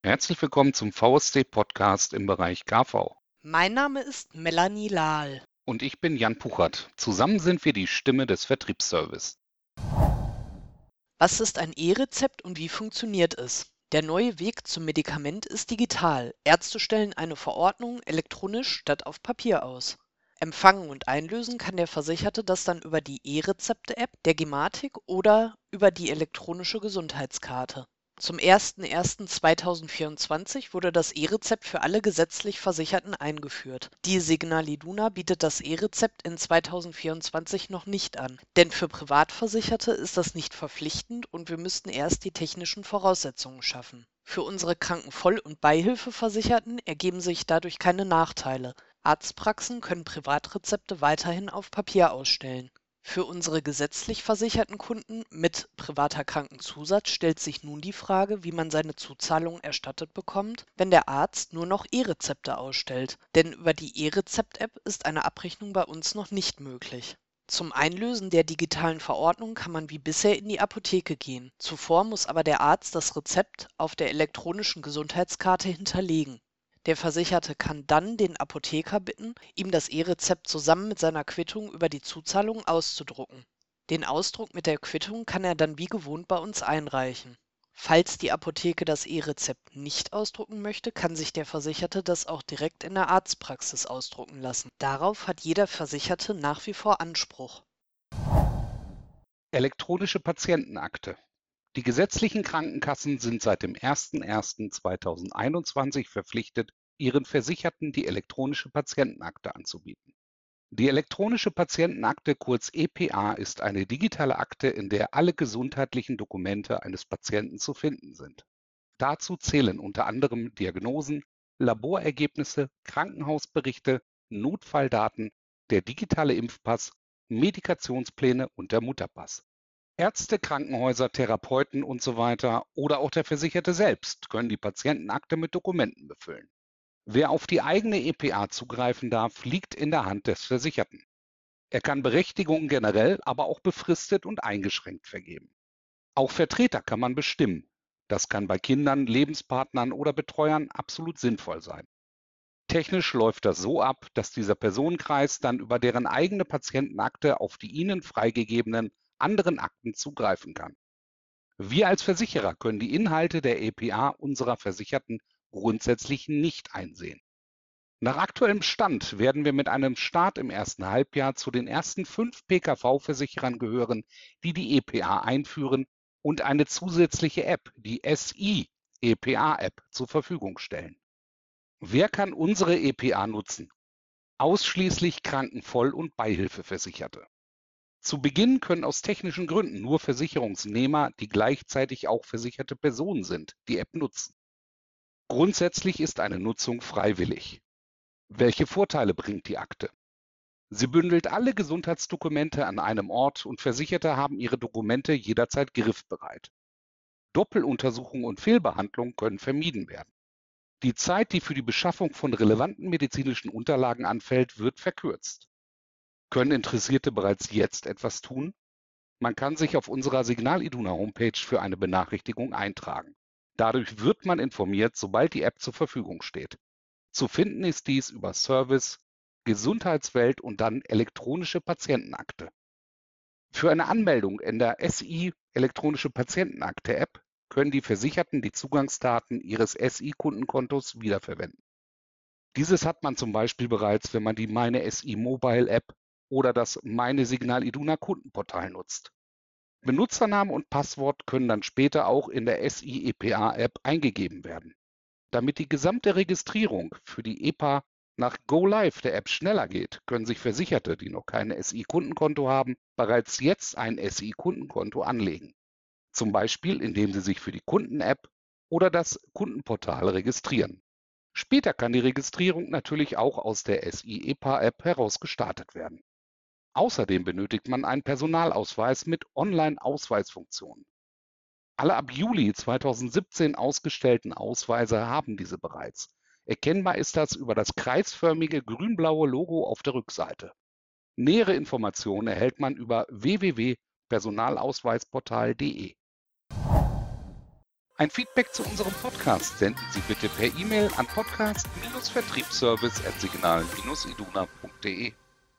Herzlich willkommen zum VSD-Podcast im Bereich KV. Mein Name ist Melanie Lahl. Und ich bin Jan Puchert. Zusammen sind wir die Stimme des Vertriebsservice. Was ist ein E-Rezept und wie funktioniert es? Der neue Weg zum Medikament ist digital. Ärzte stellen eine Verordnung elektronisch statt auf Papier aus. Empfangen und einlösen kann der Versicherte das dann über die E-Rezepte-App der Gematik oder über die elektronische Gesundheitskarte. Zum 01.01.2024 wurde das E-Rezept für alle gesetzlich Versicherten eingeführt. Die Signal Iduna bietet das E-Rezept in 2024 noch nicht an, denn für Privatversicherte ist das nicht verpflichtend und wir müssten erst die technischen Voraussetzungen schaffen. Für unsere Krankenvoll- und Beihilfeversicherten ergeben sich dadurch keine Nachteile. Arztpraxen können Privatrezepte weiterhin auf Papier ausstellen. Für unsere gesetzlich versicherten Kunden mit privater Krankenzusatz stellt sich nun die Frage, wie man seine Zuzahlung erstattet bekommt, wenn der Arzt nur noch E-Rezepte ausstellt. Denn über die E-Rezept-App ist eine Abrechnung bei uns noch nicht möglich. Zum Einlösen der digitalen Verordnung kann man wie bisher in die Apotheke gehen. Zuvor muss aber der Arzt das Rezept auf der elektronischen Gesundheitskarte hinterlegen. Der Versicherte kann dann den Apotheker bitten, ihm das E-Rezept zusammen mit seiner Quittung über die Zuzahlung auszudrucken. Den Ausdruck mit der Quittung kann er dann wie gewohnt bei uns einreichen. Falls die Apotheke das E-Rezept nicht ausdrucken möchte, kann sich der Versicherte das auch direkt in der Arztpraxis ausdrucken lassen. Darauf hat jeder Versicherte nach wie vor Anspruch. Elektronische Patientenakte. Die gesetzlichen Krankenkassen sind seit dem 01.01.2021 verpflichtet, ihren Versicherten die elektronische Patientenakte anzubieten. Die elektronische Patientenakte, kurz EPA, ist eine digitale Akte, in der alle gesundheitlichen Dokumente eines Patienten zu finden sind. Dazu zählen unter anderem Diagnosen, Laborergebnisse, Krankenhausberichte, Notfalldaten, der digitale Impfpass, Medikationspläne und der Mutterpass. Ärzte, Krankenhäuser, Therapeuten usw. oder auch der Versicherte selbst können die Patientenakte mit Dokumenten befüllen. Wer auf die eigene EPA zugreifen darf, liegt in der Hand des Versicherten. Er kann Berechtigungen generell, aber auch befristet und eingeschränkt vergeben. Auch Vertreter kann man bestimmen. Das kann bei Kindern, Lebenspartnern oder Betreuern absolut sinnvoll sein. Technisch läuft das so ab, dass dieser Personenkreis dann über deren eigene Patientenakte auf die ihnen freigegebenen anderen Akten zugreifen kann. Wir als Versicherer können die Inhalte der EPA unserer Versicherten grundsätzlich nicht einsehen. Nach aktuellem Stand werden wir mit einem Start im ersten Halbjahr zu den ersten 5 PKV-Versicherern gehören, die die EPA einführen und eine zusätzliche App, die SI-EPA-App, zur Verfügung stellen. Wer kann unsere EPA nutzen? Ausschließlich Krankenvoll- und Beihilfeversicherte. Zu Beginn können aus technischen Gründen nur Versicherungsnehmer, die gleichzeitig auch versicherte Personen sind, die App nutzen. Grundsätzlich ist eine Nutzung freiwillig. Welche Vorteile bringt die Akte? Sie bündelt alle Gesundheitsdokumente an einem Ort und Versicherte haben ihre Dokumente jederzeit griffbereit. Doppeluntersuchung und Fehlbehandlung können vermieden werden. Die Zeit, die für die Beschaffung von relevanten medizinischen Unterlagen anfällt, wird verkürzt. Können Interessierte bereits jetzt etwas tun? Man kann sich auf unserer Signal Iduna Homepage für eine Benachrichtigung eintragen. Dadurch wird man informiert, sobald die App zur Verfügung steht. Zu finden ist dies über Service, Gesundheitswelt und dann elektronische Patientenakte. Für eine Anmeldung in der SI elektronische Patientenakte App können die Versicherten die Zugangsdaten ihres SI-Kundenkontos wiederverwenden. Dieses hat man zum Beispiel bereits, wenn man die Meine SI Mobile App oder das Meine Signal Iduna Kundenportal nutzt. Benutzername und Passwort können dann später auch in der SI EPA App eingegeben werden. Damit die gesamte Registrierung für die EPA nach Go Live der App schneller geht, können sich Versicherte, die noch kein SI-Kundenkonto haben, bereits jetzt ein SI-Kundenkonto anlegen. Zum Beispiel, indem sie sich für die Kunden-App oder das Kundenportal registrieren. Später kann die Registrierung natürlich auch aus der SI-EPA-App heraus gestartet werden. Außerdem benötigt man einen Personalausweis mit Online-Ausweisfunktion. Alle ab Juli 2017 ausgestellten Ausweise haben diese bereits. Erkennbar ist das über das kreisförmige grün-blaue Logo auf der Rückseite. Nähere Informationen erhält man über www.personalausweisportal.de. Ein Feedback zu unserem Podcast senden Sie bitte per E-Mail an podcast-vertriebsservice@signal-iduna.de.